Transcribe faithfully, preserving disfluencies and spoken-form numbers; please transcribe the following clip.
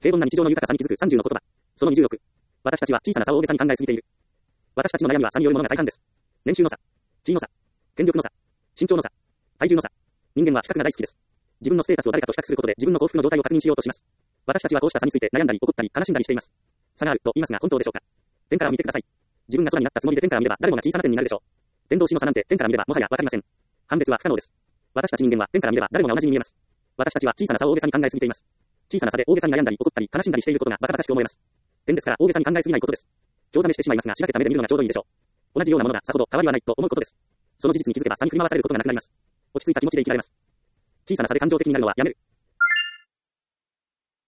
平凡な日常の豊かさに気づくさんじゅうの言葉。そのにじゅうろく。私たちは小さな差を大げさに考えすぎている。私たちの悩みは差によるものが大半です。年収の差、地位の差、権力の差、身長の差、体重の差。人間は比較が大好きです。自分のステータスを誰かと比較することで自分の幸福の状態を確認しようとします。私たちはこうした差について悩んだり怒ったり悲しんだりしています。差があると言いますが本当でしょうか。天から見てください。自分が空になったつもりで天から見れば誰もが小さな点になるでしょう。天同士の差なんて天から見ればもはやわかりません。判別は不可能です。私たち人間は天から見れば誰もが同じに見えます。私たちは小さな差を大げさに考えすぎています。小さな差で大げさに悩んだり怒ったり悲しんだりしていることがバカバカしく思えます。点ですから大げさに考えすぎないことです。興ざめしてしまいますが、しらけた目で見るのがちょうどいいでしょう。同じようなものがさほど変わりはないと思うことです。その事実に気づけば差に振り回されることがなくなります。落ち着いた気持ちで生きられます。小さな差で感情的になるのはやめる。